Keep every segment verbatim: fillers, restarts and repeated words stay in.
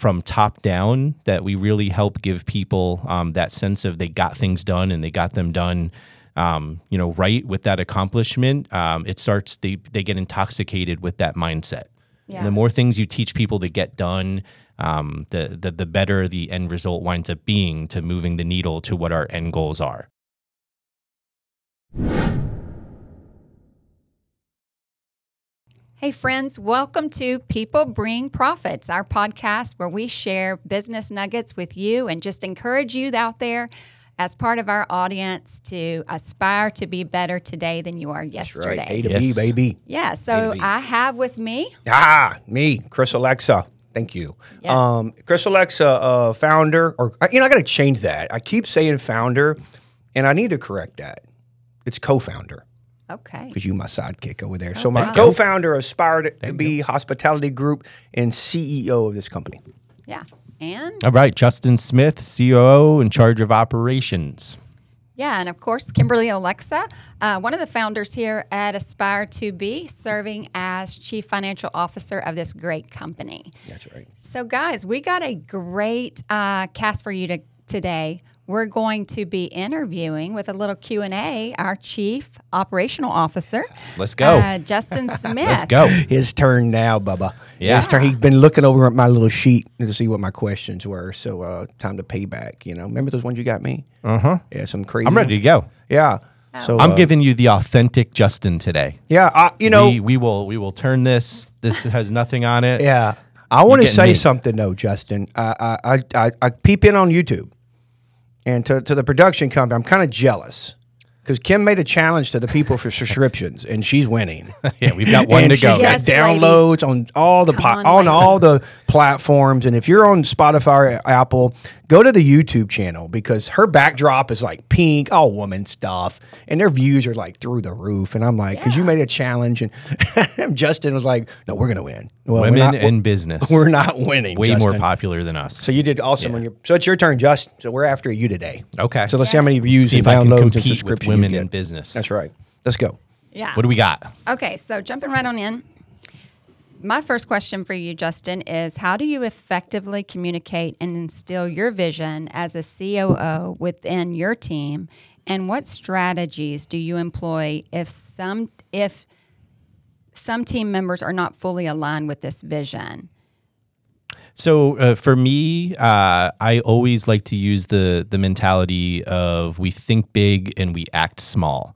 from top down, that we really help give people um, that sense of they got things done and they got them done, um, you know, right with that accomplishment. Um, it starts, they, they get intoxicated with that mindset. Yeah. And the more things you teach people to get done, um, the, the, the better the end result winds up being to moving the needle to what our end goals are. Hey friends, welcome to People Bring Profits, our podcast where we share business nuggets with you and just encourage you out there as part of our audience to aspire to be better today than you are yesterday. That's right. A to Yes. B, baby. Yeah, so A to B. I have with me, Ah, me, Chris Alexa. Thank you. Yes. Um, Chris Alexa, uh, founder, or, you know, I got to change that. I keep saying founder, and I need to correct that. It's co-founder. okay, Because you my sidekick over there. So my wow. co-founder aspired to be Hospitality Group and C E O of this company. yeah, and All right, Justin Smith, C O O in charge of operations. yeah, and of course, Kimberly Alexa, uh, one of the founders here at Aspire to Be, serving as Chief Financial Officer of this great company. That's right. So, guys, we got a great uh, cast for you to, today. We're going to be interviewing with a little Q and A our Chief Operational Officer. Let's go. Uh, Justin Smith. Let's go. His turn now, Bubba. Yeah. His turn. He's been looking over at my little sheet to see what my questions were. So uh, time to pay back. You know, remember those ones you got me? Uh-huh. Yeah, some crazy. I'm ready to go. Yeah. So I'm uh, giving you the authentic Justin today. Yeah, uh, you know. we, we will we will turn this. This has nothing on it. Yeah, I want to getting say me. something though, Justin. I I, I I I peep in on YouTube, and to to the production company, I'm kind of jealous because Kim made a challenge to the people for subscriptions, and she's winning. Yeah, we've got one and to she's go. got Yes, downloads on all the po- Come on, on all ladies. the platforms, and if you're on Spotify or Apple, go to the YouTube channel because her backdrop is like pink, all woman stuff, and their views are like through the roof. And I'm like, because you Yeah. made a challenge, and Justin was like, "No, we're gonna win." Well, we're Women not- in business. We're not winning. way more Justin. popular than us. So you did awesome Yeah. on your. So it's your turn, Justin. So we're after you today. Okay. So let's see how many views See and if I can downloads and compete with subscriptions women you in get. business. That's right. Let's go. Yeah. What do we got? Okay, so jumping right on in. My first question for you, Justin, is how do you effectively communicate and instill your vision as a C O O within your team? And what strategies do you employ if some if some team members are not fully aligned with this vision? So uh, for me, uh, I always like to use the the mentality of we think big and we act small.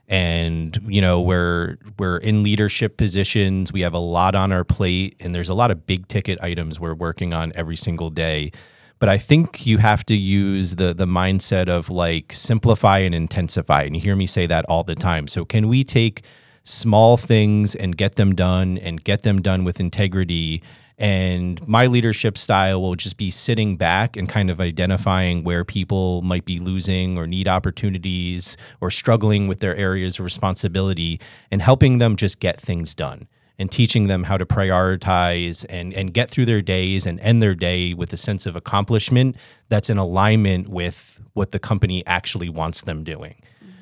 And you know, we're we're in leadership positions. We have a lot on our plate, and there's a lot of big ticket items we're working on every single day. But I think you have to use the the mindset of like simplify and intensify. And you hear me say that all the time. So can we take small things and get them done and get them done with integrity? And my leadership style will just be sitting back and kind of identifying where people might be losing or need opportunities or struggling with their areas of responsibility and helping them just get things done and teaching them how to prioritize and, and get through their days and end their day with a sense of accomplishment that's in alignment with what the company actually wants them doing.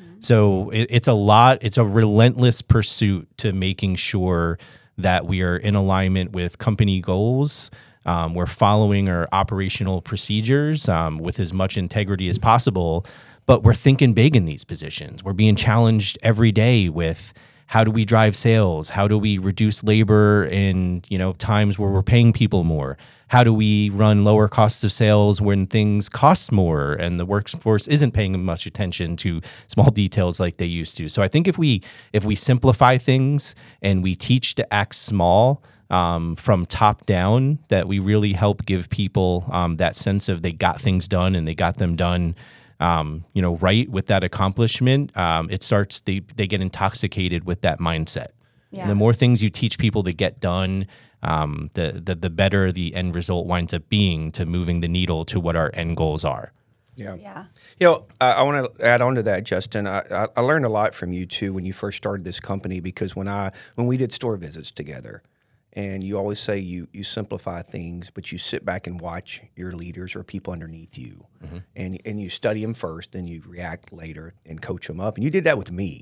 So it, it's a lot, it's a relentless pursuit to making sure that we are in alignment with company goals. Um, we're following our operational procedures um, with as much integrity as possible, but we're thinking big in these positions. We're being challenged every day with how do we drive sales? How do we reduce labor in, you know, times where we're paying people more? How do we run lower cost of sales when things cost more and the workforce isn't paying much attention to small details like they used to? So I think if we if we simplify things and we teach to act small um, from top down, that we really help give people um, that sense of they got things done and they got them done Um, you know, right with that accomplishment, um, it starts, they, they get intoxicated with that mindset. Yeah. And the more things you teach people to get done, um, the, the, the better the end result winds up being to moving the needle to what our end goals are. Yeah. Yeah. You know, I, I want to add on to that, Justin. I, I, I learned a lot from you too when you first started this company because when I when we did store visits together, and you always say you you simplify things, but you sit back and watch your leaders or people underneath you, mm-hmm. and and you study them first, then you react later and coach them up. And you did that with me.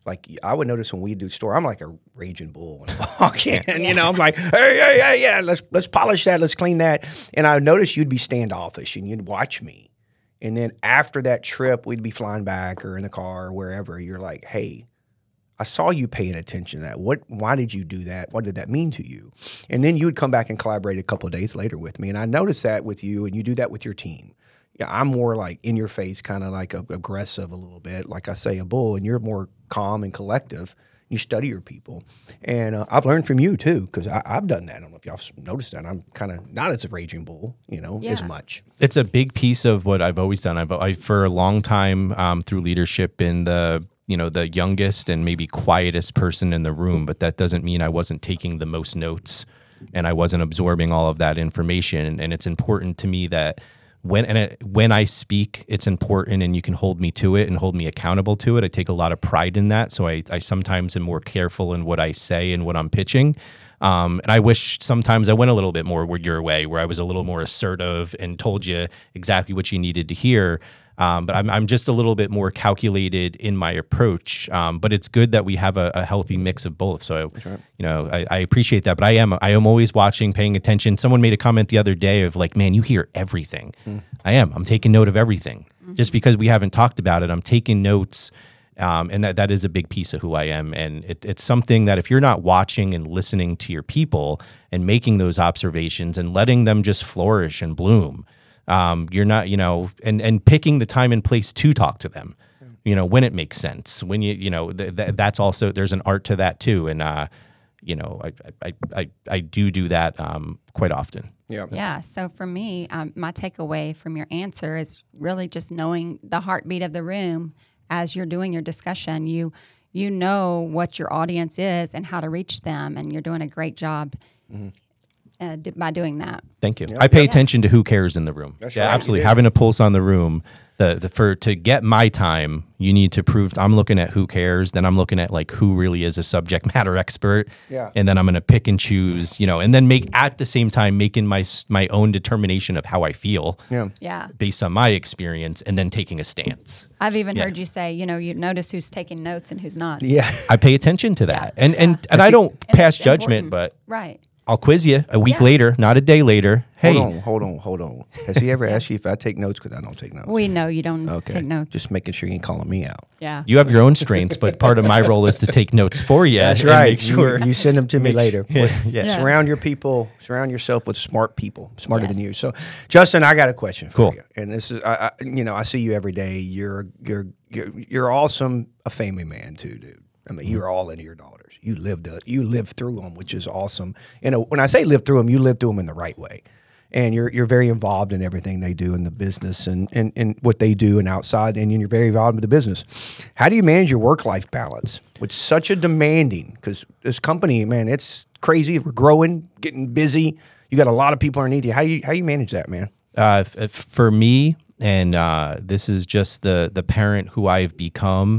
Like I would notice when we do store, I'm like a raging bull when I walk in. You know, I'm like, hey, hey, hey, yeah, let's let's polish that, let's clean that. And I noticed you'd be standoffish and you'd watch me. And then after that trip, we'd be flying back or in the car or wherever. You're like, hey, I saw you paying attention to that. What? Why did you do that? What did that mean to you? And then you would come back and collaborate a couple of days later with me. And I noticed that with you, and you do that with your team. Yeah, I'm more like in your face, kind of like a, aggressive a little bit, like I say, a bull, and you're more calm and collective. You study your people, and uh, I've learned from you too because I've done that. I don't know if y'all noticed that. I'm kind of not as a raging bull, you know, Yeah. as much. It's a big piece of what I've always done. I've I, for a long time um, through leadership been the you know the youngest and maybe quietest person in the room, but that doesn't mean I wasn't taking the most notes and I wasn't absorbing all of that information. And it's important to me that when and it, when I speak, it's important, and you can hold me to it and hold me accountable to it. I take a lot of pride in that, so I, I sometimes am more careful in what I say and what I'm pitching. Um, and I wish sometimes I went a little bit more your way, where I was a little more assertive and told you exactly what you needed to hear. Um, but I'm, I'm just a little bit more calculated in my approach. Um, but it's good that we have a, a healthy mix of both. So, right. you know, I, I appreciate that. But I am I am always watching, paying attention. Someone made a comment the other day of like, man, you hear everything. Mm. I am. I'm taking note of everything. Mm-hmm. Just because we haven't talked about it, I'm taking notes. Um, and that, that is a big piece of who I am. And it, it's something that if you're not watching and listening to your people and making those observations and letting them just flourish and bloom, Um, you're not, you know, and, and picking the time and place to talk to them, you know, when it makes sense, when you, you know, th- th- that's also, there's an art to that too. And, uh, you know, I, I, I, I do do that, um, quite often. Yeah. Yeah. So for me, um, my takeaway from your answer is really just knowing the heartbeat of the room as you're doing your discussion. You, you know what your audience is and how to reach them, and you're doing a great job. Mm-hmm. Uh, d- by doing that. Thank you. Yep. I pay Yeah. attention to who cares in the room. That's yeah, right, absolutely. you do. Having a pulse on the room. The the for to get my time, you need to prove. I'm looking at who cares. Then I'm looking at like who really is a subject matter expert. Yeah. And then I'm going to pick and choose. You know, and then make at the same time making my s- my own determination of how I feel. Yeah. Yeah. Based on my experience, and then taking a stance. I've even Yeah. heard you say, you know, you notice who's taking notes and who's not. Yeah. I pay attention to that, Yeah. and and Yeah. and I don't And pass it's judgment, important. but Right. I'll quiz you a week Yeah. later, not a day later. Hey, Hold on, hold on, hold on. Has he ever asked you if I take notes? Because I don't take notes. We know you don't Okay. take notes. Just making sure you ain't calling me out. yeah. you have your own strengths, but part of my role is to take notes for you. That's and right. Make sure. You, you send them to me later. yeah. Yes. Surround your people. Surround yourself with smart people, smarter than Yes. you. So, Justin, I got a question for Cool. you. And this is, I, I, you know, I see you every day. You're, you're, you're, you're awesome. A family man too, dude. I mean, you're all into your daughters. You lived, the, you lived through them, which is awesome. You know, when I say live through them, you live through them in the right way. And you're you're very involved in everything they do in the business and, and, and what they do and outside, and you're very involved in the business. How do you manage your work-life balance with such a demanding, because this company, man, it's crazy. We're growing, getting busy. You got a lot of people underneath you. How you how you manage that, man? Uh, f- f- for me, and uh, this is just the the parent who I've become.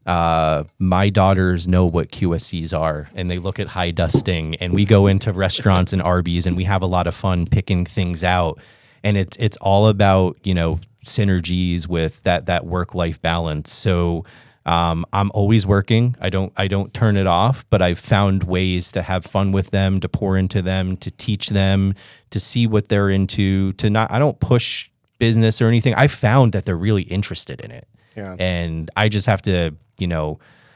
Uh, my daughters know what Q S Cs are, and they look at high dusting, and we go into restaurants and Arby's, and we have a lot of fun picking things out. And it's it's all about, you know, synergies with that that work life balance. So um, I'm always working. I don't I don't turn it off, but I've found ways to have fun with them, to pour into them, to teach them, to see what they're into. To not I don't push business or anything. I found that they're really interested in it. Yeah. And I just have to, you know,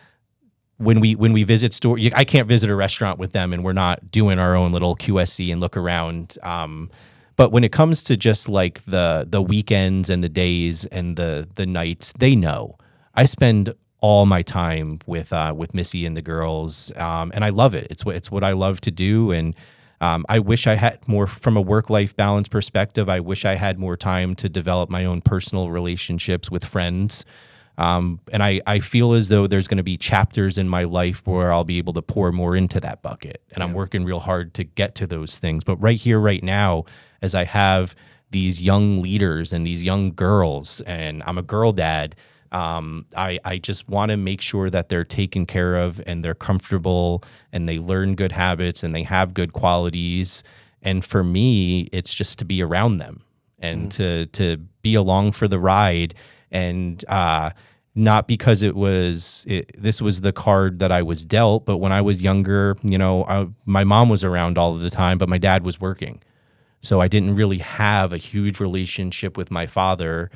when we when we visit store, I can't visit a restaurant with them and we're not doing our own little Q S C and look around. Um, but when it comes to just like the the weekends and the days and the the nights, they know. I spend all my time with uh, with Missy and the girls, um, and I love it. It's what it's what I love to do, and um, I wish I had more from a work life balance perspective. I wish I had more time to develop my own personal relationships with friends. Um, and I, I feel as though there's going to be chapters in my life where I'll be able to pour more into that bucket. And I'm working real hard to get to those things. But right here, right now, as I have these young leaders and these young girls, and I'm a girl dad, um, I, I just want to make sure that they're taken care of and they're comfortable and they learn good habits and they have good qualities. And for me, it's just to be around them and mm-hmm. to to be along for the ride. And uh, not because it was it, this was the card that I was dealt, but when I was younger, you know, I, my mom was around all of the time, but my dad was working. So I didn't really have a huge relationship with my father.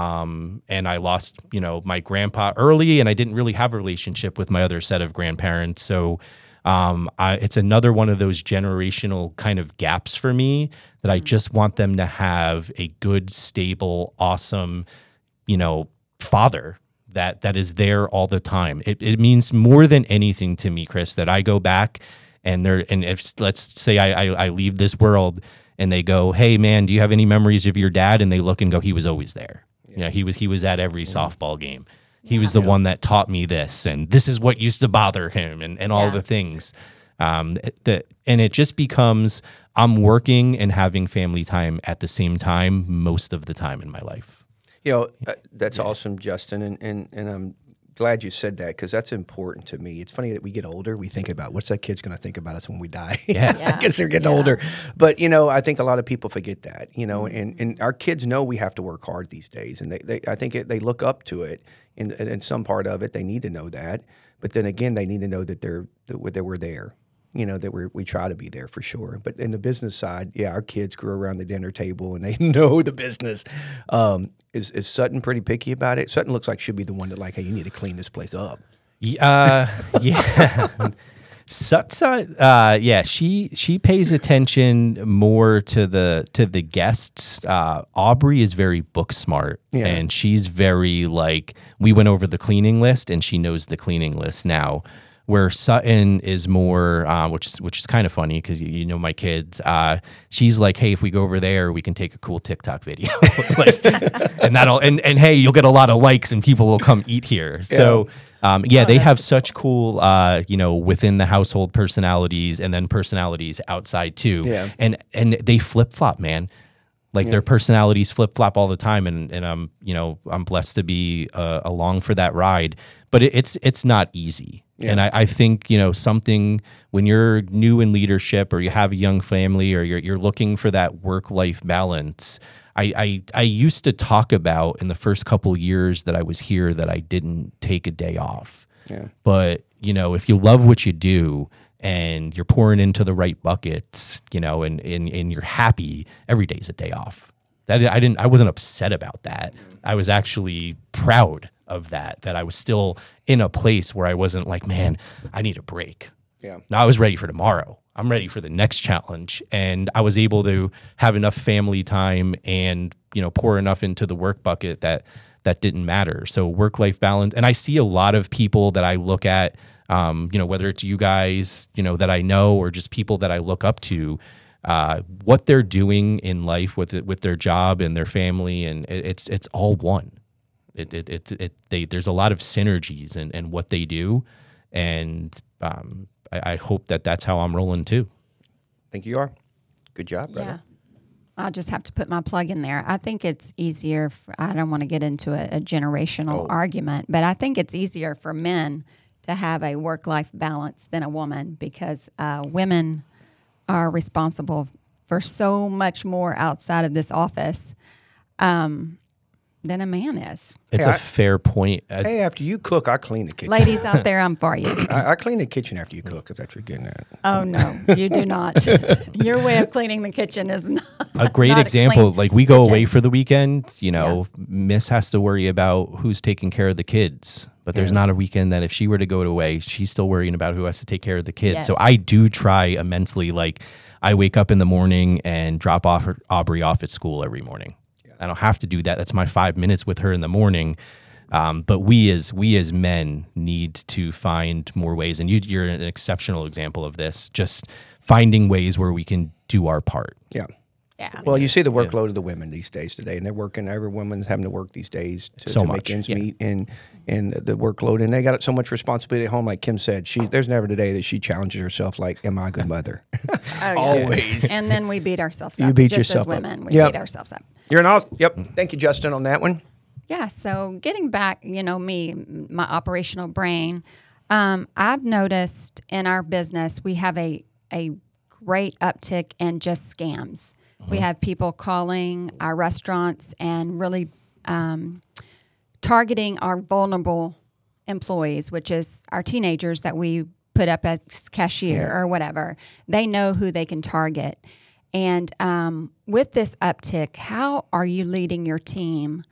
Um, and I lost, you know, my grandpa early, and I didn't really have a relationship with my other set of grandparents. So um, I, it's another one of those generational kind of gaps for me that I just want them to have a good, stable, awesome, you know, father that that is there all the time. It, it means more than anything to me, Chris, that I go back and they're, and if let's say I, I, I leave this world and they go, hey man, do you have any memories of your dad? And they look and go, he was always there. Yeah. You know, he was, he was at every yeah. softball game. He yeah. was the yeah. one that taught me this, and this is what used to bother him, and, and all yeah. the things. Um, that, and it just becomes, I'm working and having family time at the same time most of the time in my life. You know, uh, that's yeah. awesome, Justin, and, and, and I'm glad you said that, because that's important to me. It's funny that we get older, we think about what's that kid's going to think about us when we die. Yeah, yeah. I guess they're getting yeah. older. But, you know, I think a lot of people forget that, you know, mm-hmm. and, and our kids know we have to work hard these days, and they, they I think it, they look up to it, and in some part of it, they need to know that. But then again, they need to know that, they're, that, that we're there. You know, that we we try to be there for sure. But in the business side, yeah, our kids grew around the dinner table and they know the business. Um, is is Sutton pretty picky about it? Sutton looks like she'd be the one that like, hey, you need to clean this place up. Uh, yeah. Sut, uh, yeah, she she pays attention more to the to the guests. Uh, Aubrey is very book smart, yeah. and she's very like, we went over the cleaning list and she knows the cleaning list now. Where Sutton is more, uh, which is which is kind of funny because you, you know my kids. Uh, she's like, hey, if we go over there, we can take a cool TikTok video, like, and that'll and and hey, you'll get a lot of likes and people will come eat here. Yeah. So um, yeah, oh, they have such cool, uh, you know, within the household personalities and then personalities outside too. Yeah. And and they flip flop, man. Like yeah. their personalities flip flop all the time, and and I'm you know I'm blessed to be uh, along for that ride. But it, it's it's not easy. Yeah. And I, I think, you know, something when you're new in leadership or you have a young family or you're you're looking for that work-life balance, I, I, I used to talk about in the first couple of years that I was here that I didn't take a day off. Yeah. But, you know, if you love what you do and you're pouring into the right buckets, you know, and, and, and you're happy, every day's a day off. That I didn't I wasn't upset about that. I was actually proud of that, that I was still in a place where I wasn't like, man, I need a break. Yeah. Now I was ready for tomorrow. I'm ready for the next challenge. And I was able to have enough family time and, you know, pour enough into the work bucket that that didn't matter. So work-life balance. And I see a lot of people that I look at, um, you know, whether it's you guys, you know, that I know or just people that I look up to, uh, what they're doing in life with it, with their job and their family. And it, it's it's all one. It it it, it they there's a lot of synergies in, in what they do, and um, I, I hope that that's how I'm rolling too. I think you are. Good job, brother. Yeah. I'll just have to put my plug in there. I think it's easier. For, I don't want to get into a, a generational oh. argument, but I think it's easier for men to have a work-life balance than a woman, because uh, women are responsible for so much more outside of this office um, than a man is. It's hey, a I, fair point. Hey, after you cook, I clean the kitchen. Ladies out there, I'm for you. I, I clean the kitchen after you cook, if that's what you're getting at. Oh, no, you do not. Your way of cleaning the kitchen is not a great not example. A like we go kitchen. away for the weekend, you know, yeah. Miss has to worry about who's taking care of the kids. But there's yeah. not a weekend that if she were to go away, she's still worrying about who has to take care of the kids. Yes. So I do try immensely. Like I wake up in the morning and drop off Aubrey off at school every morning. I don't have to do that. That's my five minutes with her in the morning. Um, but we as we as men need to find more ways. And you, you're an exceptional example of this, just finding ways where we can do our part. Yeah. Yeah. Well, you see the workload yeah. of the women these days today, and they're working. Every woman's having to work these days to, so to much. make ends yeah. meet, and and the workload, and they got so much responsibility at home. Like Kim said, she there's never a day that she challenges herself. Like, am I a good mother? Oh, yeah. Always. And then we beat ourselves up. You beat just yourself as women, up. we Yep. beat ourselves up. You're an awesome. Yep. Thank you, Justin, on that one. Yeah. So getting back, you know, me, my operational brain, um, I've noticed in our business we have a a great uptick in just scams. We have people calling our restaurants and really um, targeting our vulnerable employees, which is our teenagers that we put up as cashier yeah. or whatever. They know who they can target. And um, with this uptick, how are you leading your team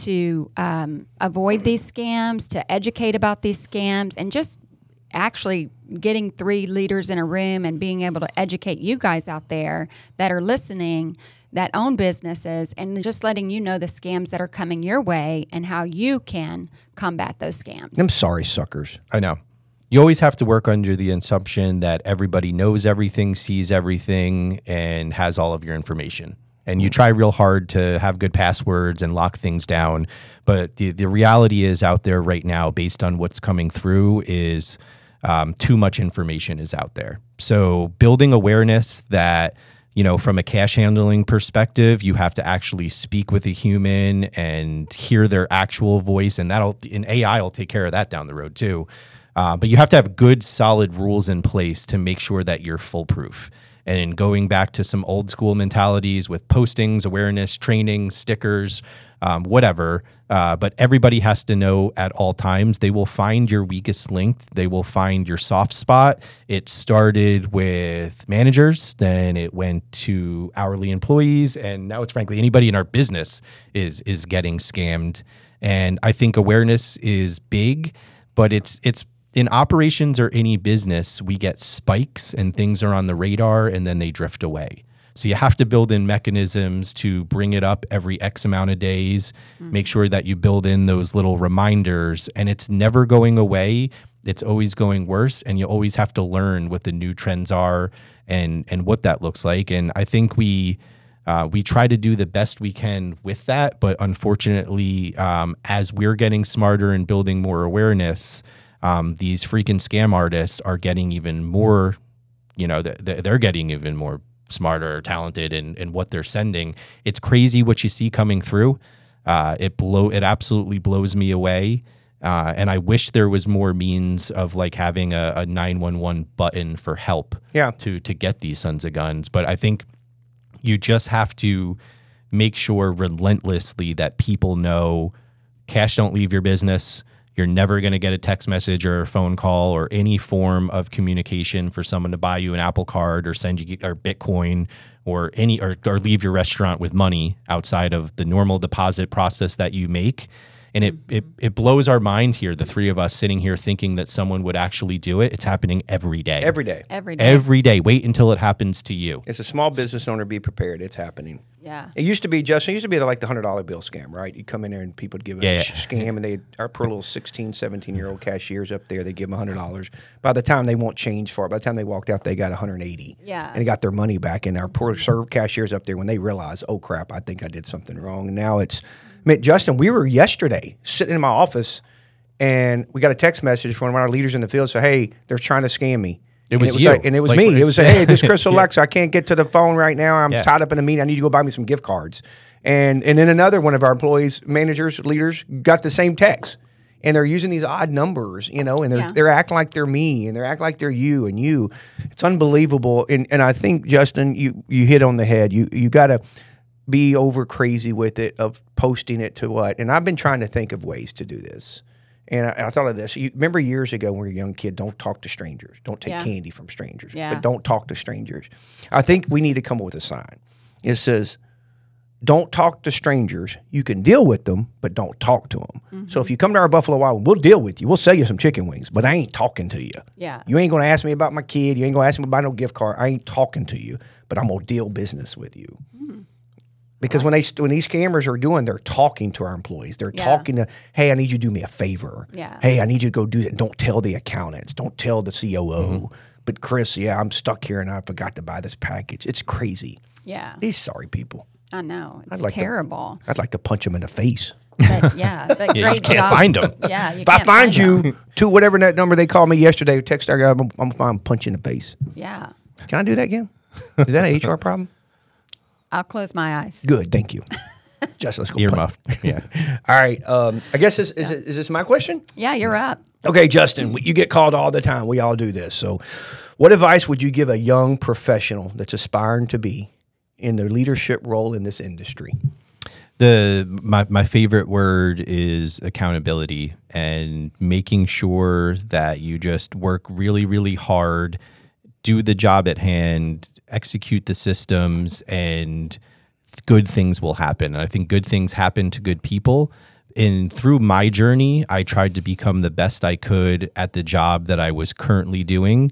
to um, avoid these scams, to educate about these scams, and just actually getting three leaders in a room and being able to educate you guys out there that are listening, that own businesses, and just letting you know the scams that are coming your way and how you can combat those scams? I'm sorry, suckers. I know. You always have to work under the assumption that everybody knows everything, sees everything, and has all of your information. And you try real hard to have good passwords and lock things down. But the, the reality is out there right now, based on what's coming through, is um, too much information is out there. So building awareness that, you know, from a cash handling perspective, you have to actually speak with a human and hear their actual voice. And that'll, and A I will take care of that down the road too. Uh, but you have to have good, solid rules in place to make sure that you're foolproof. And going back to some old school mentalities with postings, awareness, training, stickers, um, whatever. Uh, but everybody has to know at all times. They will find your weakest link. They will find your soft spot. It started with managers, then it went to hourly employees, and now it's frankly anybody in our business is is getting scammed. And I think awareness is big, but it's it's. In operations or any business, we get spikes and things are on the radar and then they drift away. So you have to build in mechanisms to bring it up every X amount of days, mm-hmm. make sure that you build in those little reminders, and it's never going away. It's always going worse, and you always have to learn what the new trends are and, and what that looks like. And I think we uh, we try to do the best we can with that, but unfortunately, um, as we're getting smarter and building more awareness, Um, these freaking scam artists are getting even more, you know, they're, they're getting even more smarter, talented in, in what they're sending. It's crazy what you see coming through. Uh, it blow, it absolutely blows me away. Uh, and I wish there was more means of like having a, a nine one one button for help yeah. to, to get these sons of guns. But I think you just have to make sure relentlessly that people know cash don't leave your business. You're never going to get a text message or a phone call or any form of communication for someone to buy you an Apple Card or send you or Bitcoin or any or, or leave your restaurant with money outside of the normal deposit process that you make. And it, it it blows our mind here, the three of us sitting here thinking that someone would actually do it. It's happening every day. Every day. Every day. Every day. Wait until it happens to you. As a small business owner, be prepared. It's happening. Yeah. It used to be, Justin, it used to be like the one hundred dollar bill scam, right? You come in there and people would give yeah, a yeah. scam, and they our poor little sixteen, seventeen-year-old cashiers up there, they give them one hundred dollars. By the time they won't change for it, by the time they walked out, they got one hundred eighty dollars. Yeah. And they got their money back. And our poor serve cashiers up there, when they realize, oh, crap, I think I did something wrong. And now it's, I mean, Justin, we were yesterday sitting in my office, and we got a text message from one of our leaders in the field. So, hey, they're trying to scam me. It and was it was you. Like, and it was like, me. It was, hey, this is Chris Alexa. I can't get to the phone right now. I'm yeah. tied up in a meeting. I need you to go buy me some gift cards. And and then another one of our employees, managers, leaders, got the same text. And they're using these odd numbers, you know, and they're Yeah. they're acting like they're me, and they're acting like they're you and you. It's unbelievable. And and I think, Justin, you you hit on the head. You you got to be over crazy with it, of posting it to what. And I've been trying to think of ways to do this. And I, I thought of this. You remember years ago when we were a young kid, don't talk to strangers. Don't take Yeah. candy from strangers. Yeah. But don't talk to strangers. I think we need to come up with a sign. It says, don't talk to strangers. You can deal with them, but don't talk to them. Mm-hmm. So if you come to our Buffalo Wild Wing, we'll deal with you. We'll sell you some chicken wings, but I ain't talking to you. Yeah. You ain't going to ask me about my kid. You ain't going to ask me about no gift card. I ain't talking to you, but I'm going to deal business with you. Mm. Because when they when these scammers are doing, they're talking to our employees. They're Yeah. talking to, hey, I need you to do me a favor. Yeah. Hey, I need you to go do that. Don't tell the accountants. Don't tell the C O O. Mm-hmm. But Chris, yeah, I'm stuck here and I forgot to buy this package. It's crazy. Yeah. These sorry people. I know. It's like to- terrible. I'd like to punch them in the face. But, yeah. But Yeah, great you can't job. find them. Yeah. You If I can't find you them. to whatever that number they called me yesterday, text our guy, I'm, I'm fine, punch you in the face. Yeah. Can I do that again? Is that an H R problem? I'll close my eyes. Good, thank you. Just let's go. Ear punch. muffed. Yeah. All right. Um, I guess this, is, it, is this my question? Yeah, you're up. Okay, Justin, you get called all the time. We all do this. So what advice would you give a young professional that's aspiring to be in their leadership role in this industry? The my my favorite word is accountability, and making sure that you just work really really hard, do the job at hand, execute the systems, and good things will happen. And I think good things happen to good people. And through my journey, I tried to become the best I could at the job that I was currently doing.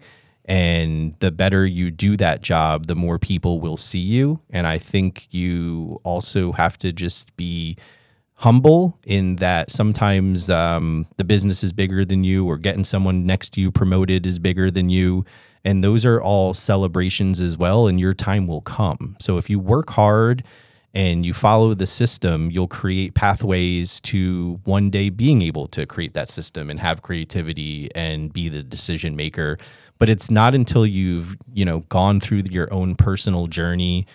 And the better you do that job, the more people will see you. And I think you also have to just be humble in that sometimes um, the business is bigger than you, or getting someone next to you promoted is bigger than you. And those are all celebrations as well, and your time will come. So if you work hard and you follow the system, you'll create pathways to one day being able to create that system and have creativity and be the decision maker. But it's not until you've, you know, gone through your own personal journey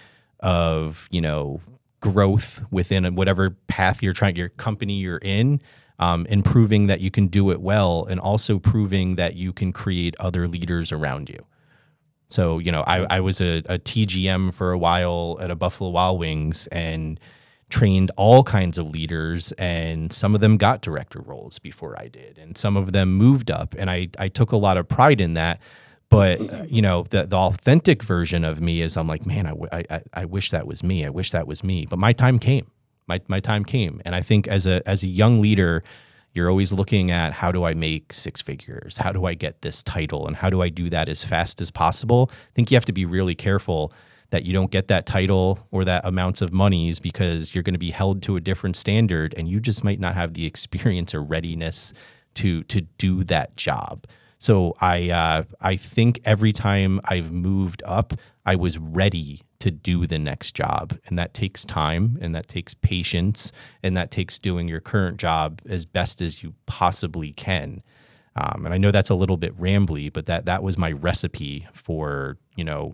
of, you know, growth within whatever path you're trying, your company you're in, um, and proving that you can do it well, and also proving that you can create other leaders around you. So, you know, I, I was a, a T G M for a while at a Buffalo Wild Wings and trained all kinds of leaders, and some of them got director roles before I did, and some of them moved up, and I, I took a lot of pride in that. But, uh, you know, the, the authentic version of me is I'm like, man, I, w- I, I wish that was me. I wish that was me. But my time came. My my time came. And I think as a as a young leader, you're always looking at, how do I make six figures? How do I get this title? And how do I do that as fast as possible? I think you have to be really careful that you don't get that title or that amounts of monies, because you're going to be held to a different standard, and you just might not have the experience or readiness to to do that job. So I uh, I think every time I've moved up, I was ready to do the next job, and that takes time, and that takes patience, and that takes doing your current job as best as you possibly can. Um, and I know that's a little bit rambly, but that that was my recipe for, you know,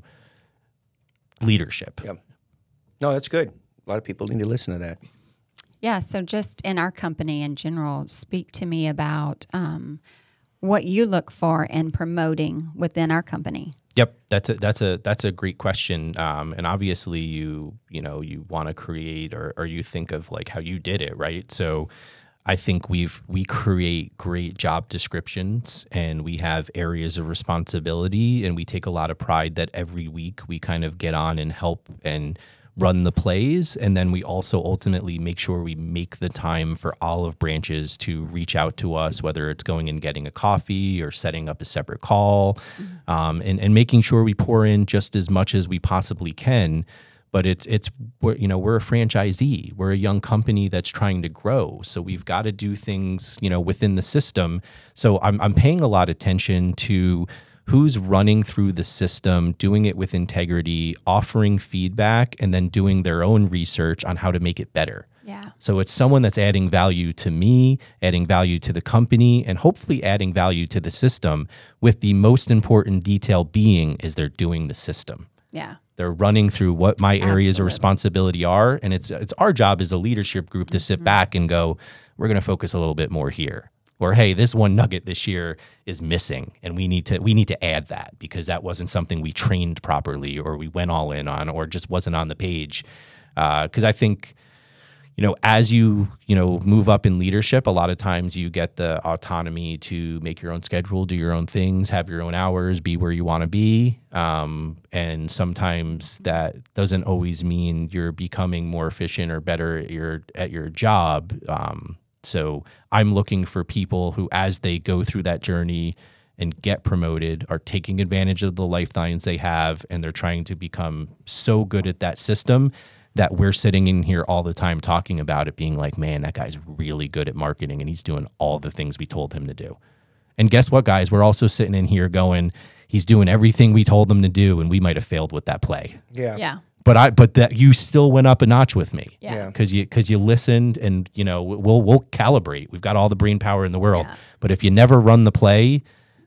leadership. Yep. No, that's good. A lot of people need to listen to that. Yeah. So just in our company in general, speak to me about um, what you look for in promoting within our company. Yep, that's a that's a that's a great question. Um, and obviously, you you know you want to create, or or you think of like how you did it, right? So I think we've we create great job descriptions, and we have areas of responsibility, and we take a lot of pride that every week we kind of get on and help and run the plays. And then we also ultimately make sure we make the time for olive branches to reach out to us, whether it's going and getting a coffee or setting up a separate call, mm-hmm. um, and, and making sure we pour in just as much as we possibly can. But it's, it's we're, you know, we're a franchisee. We're a young company that's trying to grow. So we've got to do things, you know, within the system. So I'm, I'm paying a lot of attention to who's running through the system, doing it with integrity, offering feedback, and then doing their own research on how to make it better. Yeah. So it's someone that's adding value to me, adding value to the company, and hopefully adding value to the system, with the most important detail being is they're doing the system. Yeah. They're running through what my areas Absolutely. of responsibility are, and it's it's our job as a leadership group to sit mm-hmm. back and go, we're going to focus a little bit more here. Or, hey, this one nugget this year is missing, and we need to we need to add that because that wasn't something we trained properly, or we went all in on, or just wasn't on the page. Because uh, I think, you know, as you you know move up in leadership, a lot of times you get the autonomy to make your own schedule, do your own things, have your own hours, be where you want to be. Um, and sometimes that doesn't always mean you're becoming more efficient or better at your at your job. Um, So I'm looking for people who, as they go through that journey and get promoted, are taking advantage of the lifelines they have, and they're trying to become so good at that system that we're sitting in here all the time talking about it, being like, man, that guy's really good at marketing, and he's doing all the things we told him to do. And guess what, guys? We're also sitting in here going, he's doing everything we told him to do, and we might have failed with that play. Yeah. Yeah. But I, but that you still went up a notch with me, Yeah. because you, because you listened, and you know we'll we'll calibrate. We've got all the brain power in the world, Yeah. but if you never run the play,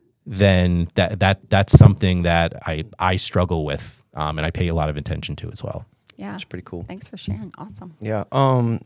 then that that that's something that I I struggle with, um, and I pay a lot of attention to as well. Yeah. That's pretty cool. Thanks for sharing. Awesome. Yeah. Um,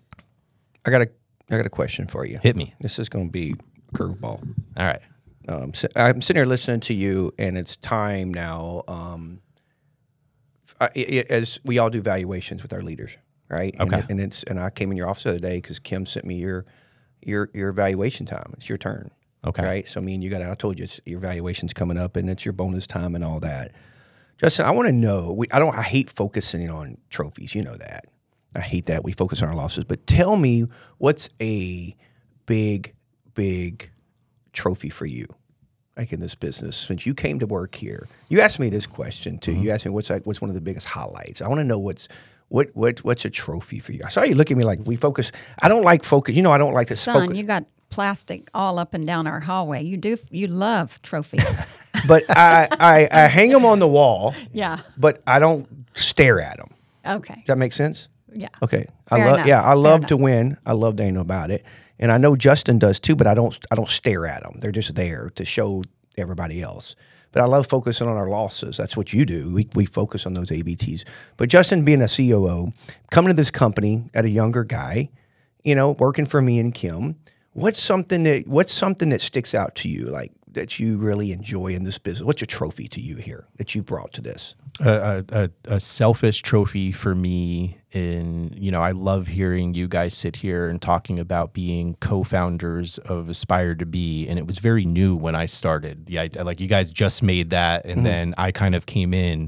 I got a I got a question for you. Hit me. This is going to be a curveball. All right. Um, so I'm sitting here listening to you, and it's time now. Um, I, I, as we all do valuations with our leaders, right? Okay. And, it, and it's and I came in your office the other day because Kim sent me your your your evaluation time. It's your turn. Okay. Right. So I mean, you got. I told you it's, your evaluation's coming up, and it's your bonus time and all that. Justin, I want to know. We, I don't. I hate focusing on trophies. You know that. I hate that we focus on our losses. But tell me, what's a big, big trophy for you, like in this business? Since you came to work here, you asked me this question too. Mm-hmm. You asked me what's like what's one of the biggest highlights. I want to know what's what what what's a trophy for you. I saw you look at me like we focus. I don't like focus. You know, I don't like to Son, focus. you got plastic all up and down our hallway. You do. You love trophies. But I, I I hang them on the wall. Yeah. But I don't stare at them. Okay. Does that make sense? Yeah. Okay. Fair I love. enough. Yeah, I Fair love enough. to win. I love to know about it, and I know Justin does too. But I don't. I don't stare at them. They're just there to show everybody else. But I love focusing on our losses. That's what you do. We we focus on those A B Ts. But Justin, being a C O O, coming to this company at a younger guy, you know, working for me and Kim. What's something that What's something that sticks out to you, like that you really enjoy in this business? What's a trophy to you here that you brought to this? A, a, a selfish trophy for me. In you know, I love hearing you guys sit here and talking about being co-founders of Aspire to Be, and it was very new when I started. The idea, like you guys just made that, and mm-hmm. then I kind of came in,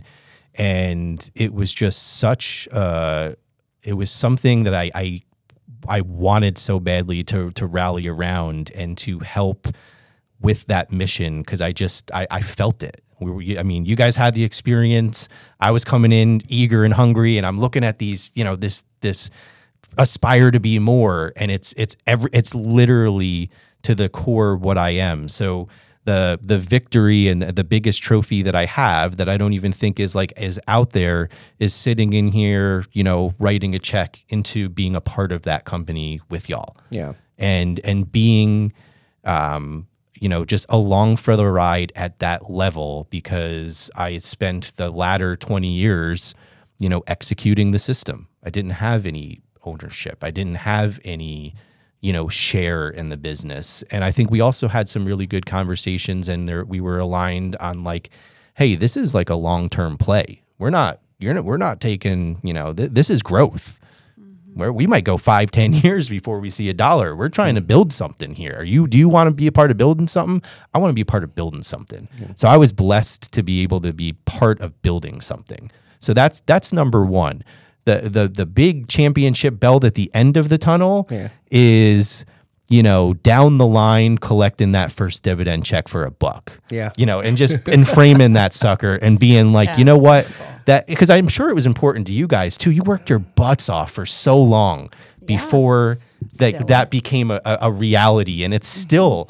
and it was just such. Uh, it was something that I. I I wanted so badly to to rally around and to help with that mission because I just I, I felt it. We were, I mean, you guys had the experience. I was coming in eager and hungry, and I'm looking at these, you know, this this Aspire to Be more, and it's it's every it's literally to the core what I am. So the the victory and the biggest trophy that I have that I don't even think is like is out there is sitting in here, you know, writing a check into being a part of that company with y'all. Yeah. And and being um, you know, just along for the ride at that level because I spent the latter twenty years, you know, executing the system. I didn't have any ownership. I didn't have any you know, share in the business. And I think we also had some really good conversations and there, we were aligned on like, hey, this is like a long-term play. We're not, you're not, we're not taking, you know, th- this is growth mm-hmm. where we might go five, ten years before we see a dollar. We're trying to build something here. Are you, do you want to be a part of building something? I want to be a part of building something. Mm-hmm. So I was blessed to be able to be part of building something. So that's, that's number one. The, the the big championship belt at the end of the tunnel yeah. is, you know, down the line collecting that first dividend check for a buck. Yeah. You know, and just and framing that sucker and being like, yeah, you know what, cool. that because I'm sure it was important to you guys too. You worked your butts off for so long yeah. before that that became a, a reality, and it's still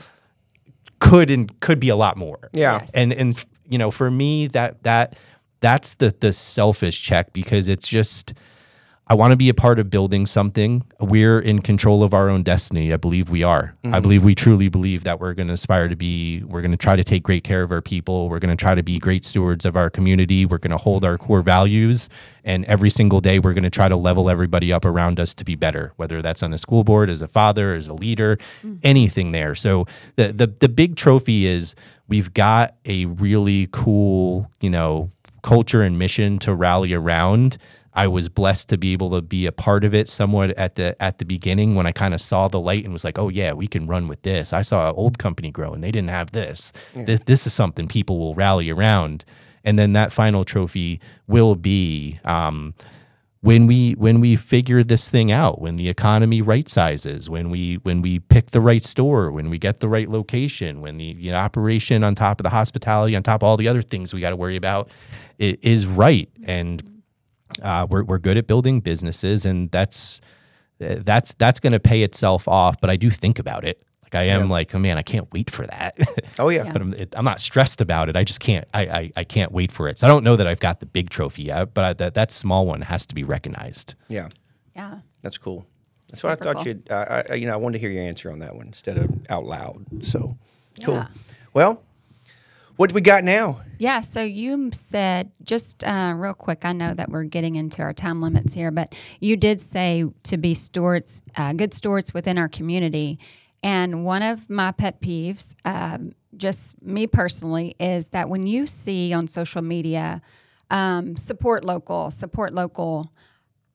could and could be a lot more. Yeah. Yes. And and you know, for me that that. That's the the selfish check because it's just, I want to be a part of building something. We're in control of our own destiny. I believe we are. Mm-hmm. I believe we truly believe that we're going to aspire to be, we're going to try to take great care of our people. We're going to try to be great stewards of our community. We're going to hold our core values. And every single day, we're going to try to level everybody up around us to be better, whether that's on a school board, as a father, as a leader, mm-hmm. anything there. So the, the the big trophy is we've got a really cool, you know, culture and mission to rally around. I was blessed to be able to be a part of it somewhat at the at the beginning when I kind of saw the light and was like, oh yeah, we can run with this. I saw an old company grow and they didn't have this. Yeah. This, this is something people will rally around. And then that final trophy will be um, when we when we figure this thing out, when the economy right sizes, when we when we pick the right store, when we get the right location, when the you know, operation on top of the hospitality, on top of all the other things we got to worry about, it is right. And uh, we're we're good at building businesses, and that's that's that's going to pay itself off. But I do think about it. Like I am yeah. like, oh man, I can't wait for that. Oh yeah. But I'm, it, I'm not stressed about it. I just can't, I, I, I can't wait for it. So I don't know that I've got the big trophy yet, but I, that, that small one has to be recognized. Yeah. Yeah. That's cool. That's what I thought cool. you'd, uh, I, you know, I wanted to hear your answer on that one instead of out loud. So yeah. cool. Well, what do we got now? Yeah, so you said, just uh, real quick, I know that we're getting into our time limits here, but you did say to be stewards, uh, good stewards within our community. And one of my pet peeves, um, just me personally, is that when you see on social media, um, support local, support local,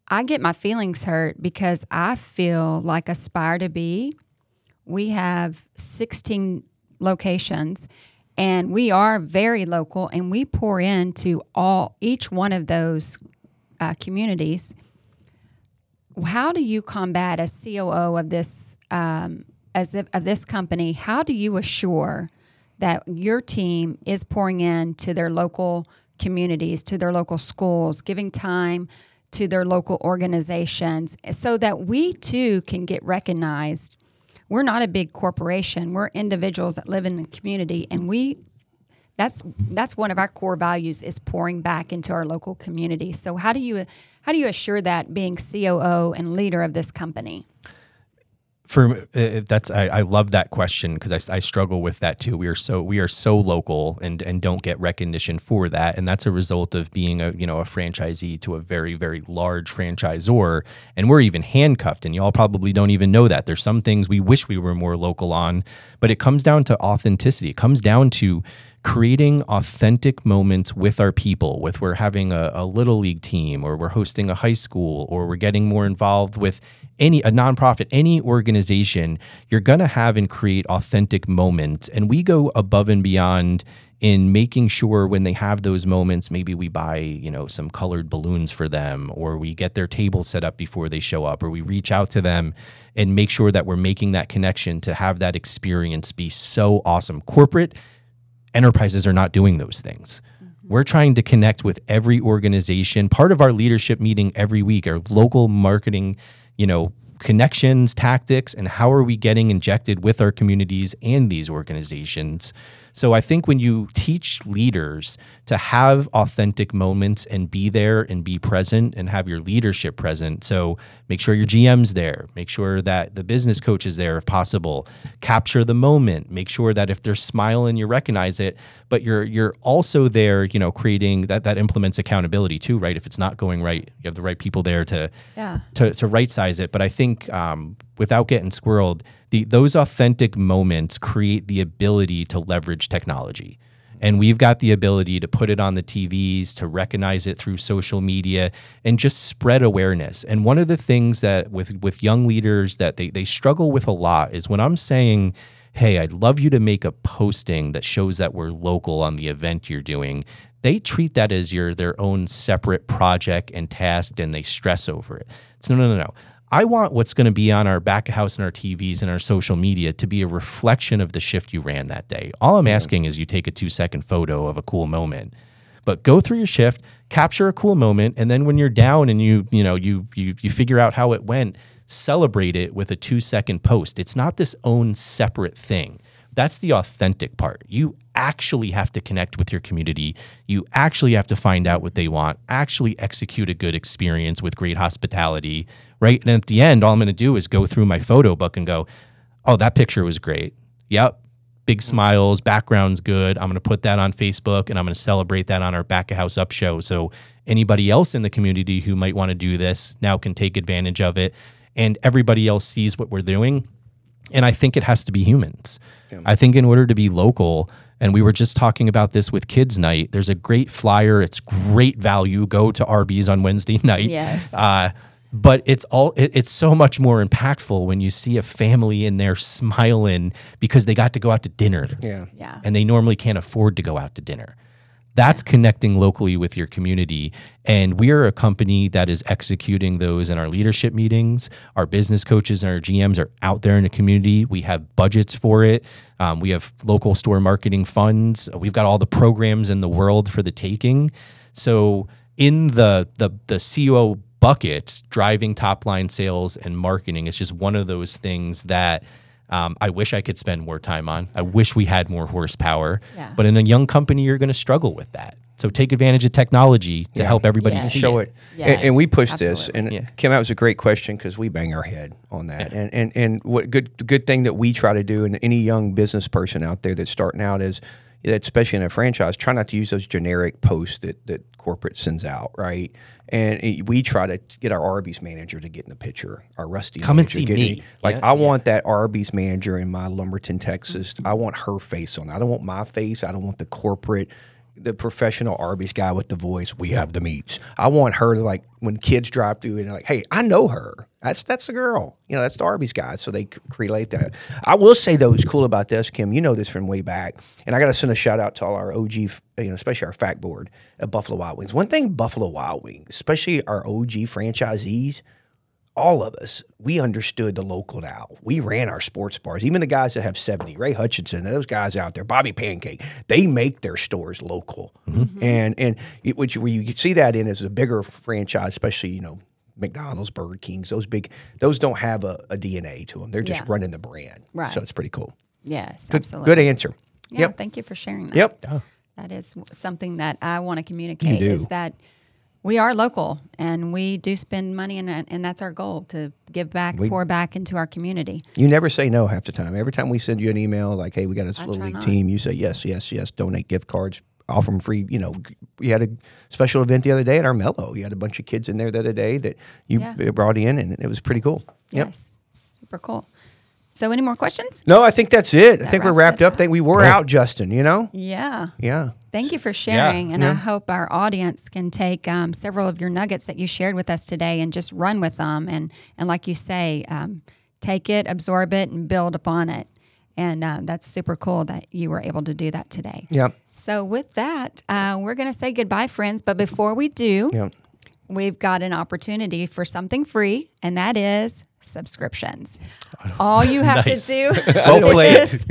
I get my feelings hurt because I feel like Aspire to Be, we have sixteen locations and we are very local and we pour into all each one of those uh, communities. How do you combat as C O O of this um, as if, of this company? How do you assure that your team is pouring in to their local communities, to their local schools, giving time to their local organizations so that we too can get recognized? We're not a big corporation. We're individuals that live in the community, and we that's that's one of our core values is pouring back into our local community. So how do you how do you assure that being C O O and leader of this company? For uh, that's I, I love that question because I, I struggle with that too. We are so we are so local and and don't get recognition for that, and that's a result of being a you know a franchisee to a very very large franchisor, and we're even handcuffed. And y'all probably don't even know that. There's some things we wish we were more local on, but it comes down to authenticity. It comes down to creating authentic moments with our people, with we're having a, a little league team, or we're hosting a high school, or we're getting more involved with any a nonprofit, any organization. You're going to have and create authentic moments. And we go above and beyond in making sure when they have those moments, maybe we buy, you know, some colored balloons for them, or we get their table set up before they show up, or we reach out to them and make sure that we're making that connection to have that experience be so awesome. Corporate enterprises are not doing those things. Mm-hmm. We're trying to connect with every organization. Part of our leadership meeting every week are local marketing, you know, connections, tactics, and how are we getting injected with our communities and these organizations. So I think when you teach leaders to have authentic moments and be there and be present and have your leadership present, so make sure your G M's there, make sure that the business coach is there if possible, capture the moment, make sure that if they're smiling, you recognize it, but you're you're also there, you know, creating that that implements accountability too, right? If it's not going right, you have the right people there to yeah. to, to right size it. But I think um, without getting squirreled, The, those authentic moments create the ability to leverage technology. And we've got the ability to put it on the T Vs, to recognize it through social media, and just spread awareness. And one of the things that with, with young leaders that they, they struggle with a lot is when I'm saying, hey, I'd love you to make a posting that shows that we're local on the event you're doing, they treat that as your their own separate project and task, and they stress over it. It's no, no, no, no. I want what's going to be on our back of house and our T Vs and our social media to be a reflection of the shift you ran that day. All I'm asking is you take a two second photo of a cool moment, but go through your shift, capture a cool moment, and then when you're down and you you know you you you figure out how it went, celebrate it with a two second post. It's not this own separate thing. That's the authentic part. You actually have to connect with your community. You actually have to find out what they want, actually execute a good experience with great hospitality, right? And at the end, all I'm going to do is go through my photo book and go, oh, that picture was great. Yep. Big smiles, background's good. I'm going to put that on Facebook and I'm going to celebrate that on our Back of House Up show. So anybody else in the community who might want to do this now can take advantage of it, and everybody else sees what we're doing. And I think it has to be humans. Yeah. I think in order to be local, and we were just talking about this with Kids Night, there's a great flyer. It's great value. Go to Arby's on Wednesday night. Yes. Uh, but it's all it, it's so much more impactful when you see a family in there smiling because they got to go out to dinner. Yeah. Yeah. And they normally can't afford to go out to dinner. That's connecting locally with your community. And we are a company that is executing those in our leadership meetings. Our business coaches and our G Ms are out there in the community. We have budgets for it. Um, we have local store marketing funds. We've got all the programs in the world for the taking. So in the the, the C O O bucket, driving top line sales and marketing is just one of those things that Um, I wish I could spend more time on. I wish we had more horsepower. Yeah. But in a young company, you're going to struggle with that. So take advantage of technology to Yeah. help everybody Yes. see Show it. it. Yes, And, and we push this. absolutely. And Yeah. Kim, that was a great question because we bang our head on that. And and and what good good thing that we try to do, and any young business person out there that's starting out is, especially in a franchise, try not to use those generic posts that, that corporate sends out, right? And it, we try to get our Arby's manager to get in the picture, our Rusty Come and manager see get me. in. Like, Yeah. I want that Arby's manager in my Lumberton, Texas. I want her face on it. I don't want my face. I don't want the corporate the professional Arby's guy with the voice. We have the meats. I want her to, like, when kids drive through and they're like, hey, I know her. That's that's the girl. You know, that's the Arby's guy. So they c- relate that. I will say, though, what's cool about this, Kim, you know this from way back, and I got to send a shout out to all our O G, you know, especially our fact board at Buffalo Wild Wings. One thing, Buffalo Wild Wings, especially our O G franchisees, all of us, we understood the local now. We ran our sports bars. Even the guys that have seventy, Ray Hutchinson, those guys out there, Bobby Pancake, they make their stores local. Mm-hmm. And and it, which where you see that in as a bigger franchise, especially, you know, McDonald's, Burger Kings, those big, those don't have a, a D N A to them. They're just Yeah. running the brand. Right. So it's pretty cool. Yes, Good, absolutely. good answer. Yeah, Yep. thank you for sharing that. Yep. That is something that I want to communicate You do. is that we are local and we do spend money, and, and that's our goal, to give back, We- pour back into our community. You never say no half the time. Every time we send you an email like, hey, we got this I little try league not. team, you say yes, yes, yes, donate gift cards, offer them free. You know, we had a special event the other day at our Mellow. You had a bunch of kids in there the other day that you Yeah. brought in, and it was pretty cool. Yep. Yes, super cool. So any more questions? No, I think that's it. I That think we're wraps wrapped it up. up. Think we were Cool. out, Justin, you know? Yeah. Yeah. Thank you for sharing. And I Yeah. hope our audience can take um, several of your nuggets that you shared with us today and just run with them. And, and like you say, um, take it, absorb it, and build upon it. And uh, that's super cool that you were able to do that today. Yep. So with that, uh, we're going to say goodbye, friends. But before we do, Yep. we've got an opportunity for something free, and that is subscriptions. All you have Nice. to do Well played. is,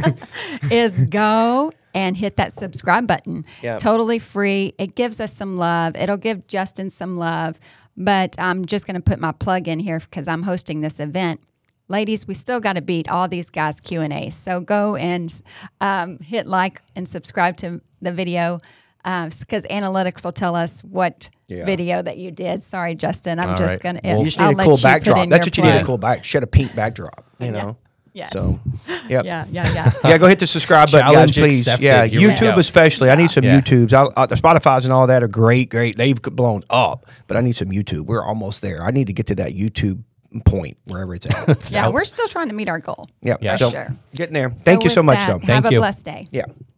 is go and hit that subscribe button. Yeah. Totally free. It gives us some love. It'll give Justin some love. But I'm just going to put my plug in here because I'm hosting this event. Ladies, we still got to beat all these guys' Q and A. So go and um, hit like and subscribe to the video because analytics will tell us what Yeah. video that you did. Sorry, Justin. I'm All just right. going You to. just need a cool backdrop. That's what you need, a cool back. She had a pink backdrop, you know? Yes. So, yep. Yeah, yeah, yeah. Yeah, go hit the subscribe button, guys, Challenge please. accepted. Yeah, Here we YouTube go. especially. I need some Yeah. YouTubes. I'll, uh, the Spotify's and all that are great, great. They've blown up, but I need some YouTube. We're almost there. I need to get to that YouTube point, wherever it's at. Yeah, we're still trying to meet our goal. Yeah, Yeah. so Sure. getting there. So Thank you so with much, that, though. Have Thank a you. blessed day. Yeah.